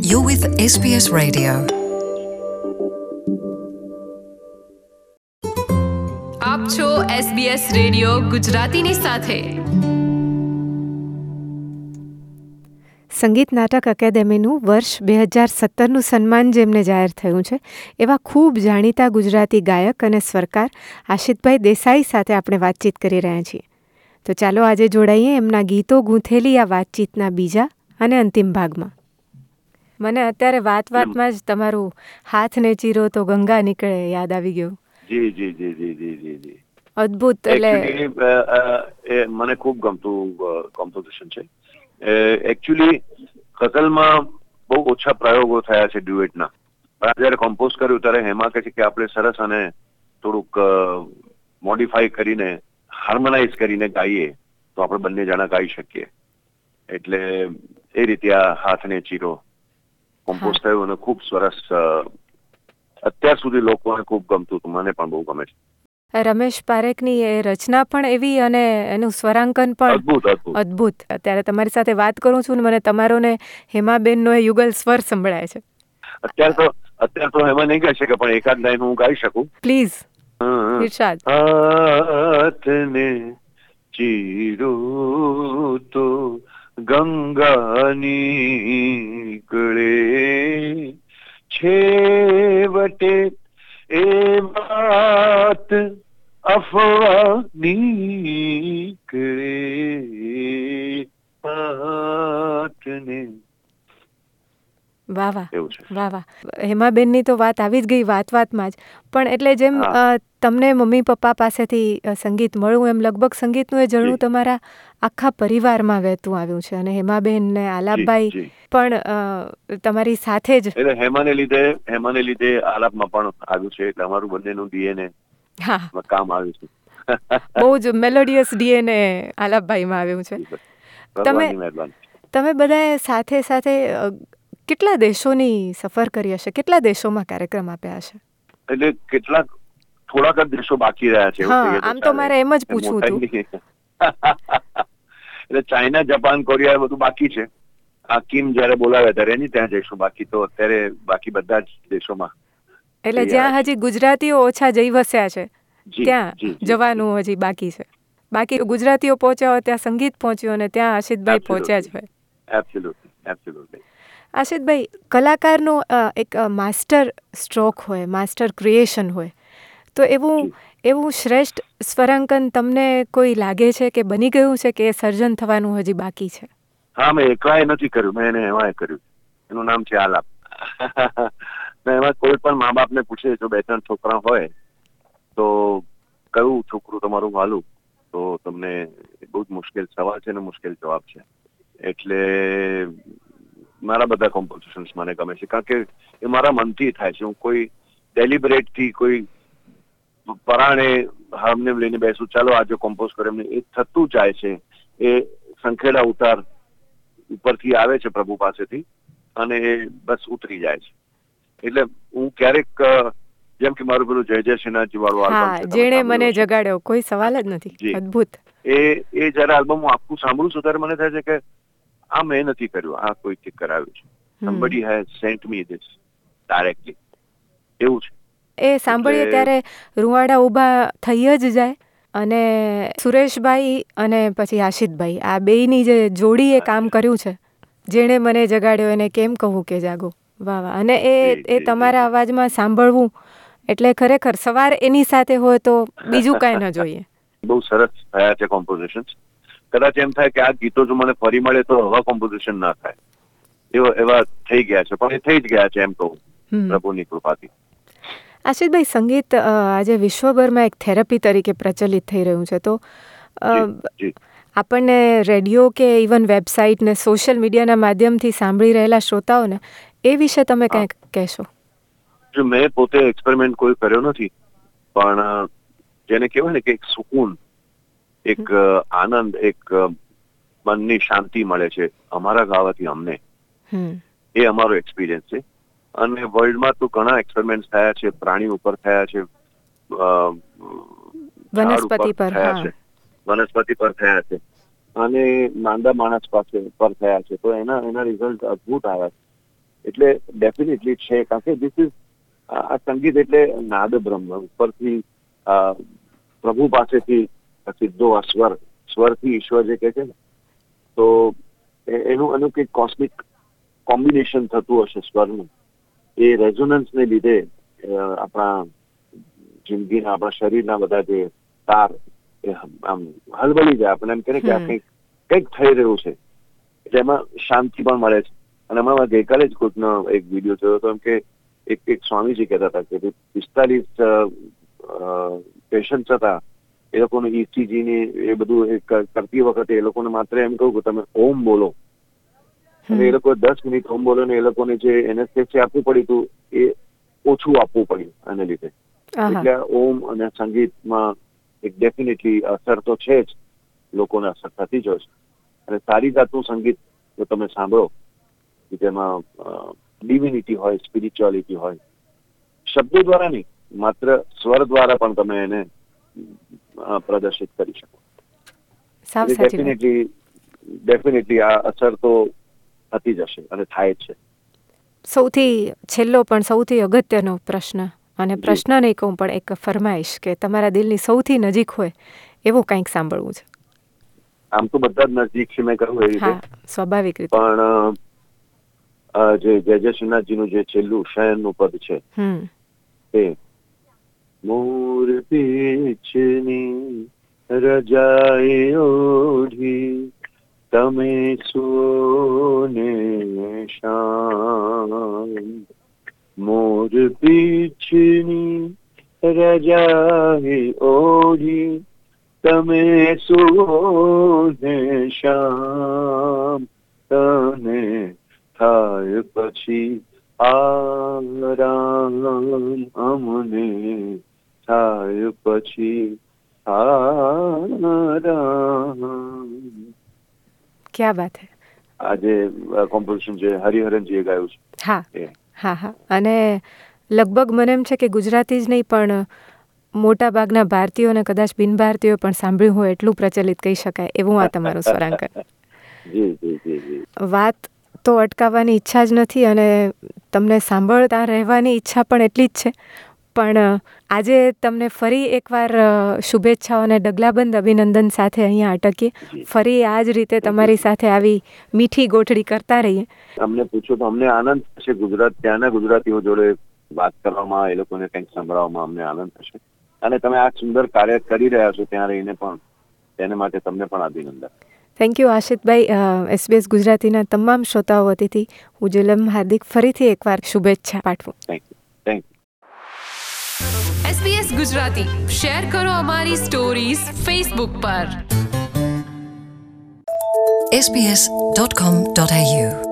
You're with SBS Radio. આપ છો SBS radio ગુજરાતીની સાથે. સંગીત નાટક અકાદમીનું વર્ષ 2017નું સન્માન જેમને જાહેર થયું છે એવા ખૂબ જાણીતા ગુજરાતી ગાયક અને સ્વરકાર આશિતભાઈ દેસાઈ સાથે આપણે વાતચીત કરી રહ્યા છીએ. તો ચાલો આજે જોડાઈએ એમના ગીતો ગૂંથેલી આ વાતચીતના બીજા અને અંતિમ ભાગમાં. મને અત્યારે વાતમાં જ તમારું હાથ ને ચીરો તો ગંગા નીકળે યાદ આવી ગયું. જી જી જી જી જી જી જી અદ્ભુત. એટલે મને ખૂબ ગમતું કોમ્પોઝિશન છે. એકચ્યુઅલી ગઝલમાં બહુ ઓછા પ્રયોગો થયા છે ડ્યુએટના, પણ જયારે કોમ્પોઝ કર્યું ત્યારે હેમા કહે છે કે આપણે સરસ અને થોડુંક મોડિફાઈ કરીને હાર્મોનાઇઝ કરીને ગાઈએ તો આપણે બંને જણા ગાઈ શકીએ. એટલે એ રીતે આ હાથને ચીરો કોમ્પોઝ થયું અને ખૂબ સરસ, અત્યાર સુધી લોકોને ખૂબ ગમતું હતું, મને પણ બહુ ગમે છે. રમેશ પારેખની એ રચના પણ એવી અને એનું સ્વરાંકન પણ અદ્ભુત. અત્યારે તમારી સાથે વાત કરું છું ને મને તમારો ને હેમાબેનનો એ યુગલ સ્વર સંભળાય છે. અત્યારે તો હેમા નહીં ગાઈ શકે, પણ એકાદ લાઈન હું ગાઈ શકું. પ્લીઝ ઇરશાદ. હાથને ચીરો તો ગંગા નીકળે, છેવટે એ વાત અફવા નીકળે, હાથને. વાહ વાહ વાહ વાહ. હેમાબેનની તો વાત આવી જ ગઈ વાતમાં જ. પણ એટલે જેમ તમને મમ્મી પપ્પા પાસેથી સંગીત મળ્યું એમ લગભગ સંગીતનું એ ઝરણું તમારા આખા પરિવારમાં વહેતું આવ્યું છે. અને હેમાબેન ને આલાપભાઈ પણ તમારી સાથે જ. એટલે હેમાને લીધે આલાપમાં પણ આવ્યું છે. એટલે અમારું બંનેનું ડીએનએ કામ આવ્યું છે. બહુ જ મેલોડિયસ ડીએનએ આલાપભાઈમાં આવ્યું છે. તમે બધાએ સાથે સાથે કેટલા દેશોની સફર કરી હશે? કેટલા દેશોમાં કાર્યક્રમ આપ્યા હશે? એટલે થોડાક જ દેશો બાકી રહ્યા છે. આમ તો મારે એમ જ પૂછવું હતું. એટલે ચાઇના, જાપાન, કોરિયા બધું બાકી છે. આ કિમ જયારે બોલાવે ત્યારે એની ત્યાં જઈશું. બાકી તો અત્યારે બાકી બધા જ દેશોમાં. એટલે જ્યાં હજી ગુજરાતીઓ ઓછા જઈ વસ્યા છે ત્યાં જવાનું હજી બાકી છે. બાકી ગુજરાતીઓ પહોંચ્યા હોય ત્યાં સંગીત પહોંચ્યું અને ત્યાં આશિતભાઈ પહોંચ્યા જ હોય. એબ્સોલ્યુટલી. આશિતભાઈ, કલાકારનો એક માસ્ટર સ્ટ્રોક હોય, માસ્ટર ક્રિએશન હોય, તો એવું શ્રેષ્ઠ સ્વરાંકન તમને કોઈ લાગે છે કે બની ગયું છે કે સર્જન થવાનું હજી બાકી છે? હા, મેં એકલાએ નથી કર્યું, મેં એને એમાં કર્યું. એનું નામ છે આલાપ. એમાં કોઈ પણ મા બાપને પૂછે, જો 2-3 છોકરા હોય તો કયું છોકરું તમારું વાલું, તો તમને બહુ જ મુશ્કેલ સવાલ છે અને મુશ્કેલ જવાબ છે. એટલે મારા બધા કોમ્પોઝિશન્સ મને ગમે છે, કારણ કે એ મારા મનથી થાય છે. હું કોઈ ડેલિબરેટથી કોઈ પરાણે હાર્મોનિયમ લઈને બેસું, ચાલો આજે કોમ્પોઝ કરે, એમને એ થતું જાય છે. એ સંખેડા ઉતાર ઉપરથી આવે છે પ્રભુ પાસેથી અને એ બસ ઉતરી જાય છે. એટલે હું ક્યારેક, જેમ કે મારું પેલું જય જય શ્રીનાથજી વાળું આલ્બમ છે, જેણે મને જગાડ્યો, કોઈ સવાલ જ નથી. અદ્ભુત. એ જયારે આલ્બમ હું આખું સાંભળું છું ત્યારે મને થાય છે કે આ મેં નથી કર્યું, આ કોઈથી કરાવ્યું છે. Somebody has sent me this directly. એવું છે. એ સાંભળીએ ત્યારે રૂવાડા ઊભા થઈ જ જાય. અને સુરેશભાઈ અને પછી આશિતભાઈ, આ બેયની જે જોડીએ કામ કર્યું છે, જેણે મને જગાડ્યો એને કેમ કહું કે જાગો. વાહ વાહ. અને એ તમારા અવાજમાં સાંભળવું એટલે ખરેખર સવાર એની સાથે હોય તો બીજું કાંઈ ન જોઈએ. બહુ સરસ થયા છે કોમ્પોઝિશન્સ. કદાચ એમ થાય કે આ ગીતો જો મને ફરી મળે તો હવા કોમ્પોઝિશન ના થાય, એવા થઈ ગયા છે, પણ એ થઈ જ ગયા છે એમ કહું, પ્રભુની કૃપાથી. આશિતભાઈ, સંગીત આજે વિશ્વભરમાં એક થેરપી તરીકે પ્રચલિત થઈ રહ્યું છે. તો આપણને રેડિયો કે ઇવન વેબસાઇટ ને સોશિયલ મીડિયાના માધ્યમથી સાંભળી રહેલા શ્રોતાઓને એ વિશે તમે કંઈક કહેશો? જો મેં પોતે એક્સપેરિમેન્ટ કોઈ કર્યો નથી, પણ જેને કહેવાય ને કે એક સુકૂન, એક આનંદ, એક મનની શાંતિ મળે છે અમારા ગાવાથી અમને, એ અમારો એક્સપિરિયન્સ છે. અને વર્લ્ડમાં તો ઘણા એક્સપેરિમેન્ટ થયા છે, પ્રાણી ઉપર થયા છે, વનસ્પતિ પર થયા છે, અને માંદા માણસ પર થયા છે. તો એના રિઝલ્ટ અદભુત આવ્યા છે. એટલે ડેફિનેટલી છે, કારણ કે ધીસ ઇઝ આ સંગીત એટલે નાદ બ્રહ્મ, ઉપરથી પ્રભુ પાસેથી સીધો આ સ્વરથી ઈશ્વર જે કહે છે ને, તો એનું કંઈક કોસ્મિક કોમ્બિનેશન થતું હશે સ્વરનું. એ રેઝોનન્સને લીધે આપણા જિંદગીના, આપણા શરીરના બધા જે તાર આમ હલબલી જાય. આપણે એમ કહે કે આ કંઈક થઈ રહ્યું છે, એટલે એમાં શાંતિ પણ મળે છે. અને હમણાં ગઈકાલે જ કોઈકનો એક વિડીયો જોયો હતો, એમ કે એક સ્વામીજી કહેતા હતા કે 45 પેશન્ટ્સ હતા, એ લોકોને ECG ની એ બધું કરતી વખતે એ લોકોને માત્ર એમ કહ્યું કે તમે ઓમ બોલો, અને એ લોકો 10 મિનિટ ઓમ બોલો ને એ લોકોને જે એનેસ્થેસિયા આપવું પડ્યું હતું એ ઓછું આપવું પડ્યું આને લીધે. એટલે ઓમ અને સંગીતમાં એક ડેફિનેટલી અસર તો છે જ, લોકોને અસર થતી જ હોય છે. અને સારી જાતનું સંગીત જો તમે સાંભળો કે જેમાં ડિવિનિટી હોય, સ્પિરિચ્યુઆલિટી હોય, શબ્દો દ્વારા નહીં, માત્ર સ્વર દ્વારા પણ તમે એને પ્રદર્શિત કરી શકો. ડેફિનેટલી આ અસર તો થતી જ હશે અને થાય જ છે. સૌથી છેલ્લો પણ સૌથી અગત્યનો પ્રશ્ન, અને પ્રશ્ન નહીં કહું પણ એક ફરમાઈશ, કે તમારા દિલની સૌથી નજીક હોય એવું કંઈક સાંભળવું છે. આમ તો બધા જ નજીક છે, મેં કહ્યું એ રીતે, સ્વાભાવિક રીતે, પણ જે જય શ્રીનાથજીનું જે છેલ્લું શયનનું પદ છે તે મોર પીછની રજાએ ઓઢી તમે સોને શામ, મોર પીછની રજાએ ઓઢી તમે સોને શામ, તને થાય પછી આરામ, અમને થાય પછી આરામ. ક્યા બાત હે. આજે કોમ્પોઝિશન જે હરિહરનજીએ ગાયું છે. હા. અને લગભગ મને એમ છે કે ગુજરાતી જ નહીં પણ મોટા ભાગના ભારતીયો અને કદાચ બિન ભારતીયો પણ સાંભળ્યું હોય એટલું પ્રચલિત કહી શકાય એવું આ તમારું સ્વરાંકન. વાત તો અટકાવવાની ઈચ્છા જ નથી, અને તમને સાંભળતા રહેવાની ઈચ્છા પણ એટલી જ છે. પણ આજે તમને ફરી એકવાર શુભેચ્છાઓ અને ડગલાબંધ અભિનંદન સાથે અહીંયા અટકીએ. ફરી આ જ રીતે તમારી સાથે આવી મીઠી ગોઠડી કરતા રહીએ. અમને પૂછો તો અમને આનંદ થશે, ત્યાંના ગુજરાતીઓ જોડે વાત કરવામાં, એ લોકોને કંઈક સંભળાવવામાં અમને આનંદ થશે. અને તમે આ સુંદર કાર્ય કરી રહ્યા છો ત્યાં રહીને પણ, તેને માટે તમને પણ અભિનંદન. Thank you આશિતભાઈ. SBS ગુજરાતીના તમામ શ્રોતાઓ વતીથી હું જુલમ હાર્દિક ફરીથી એકવાર શુભેચ્છા પાઠવું. Thank you. SBS Gujarati share કરો અમારી સ્ટોરીઝ ફેસબુક પર. sbs.com.au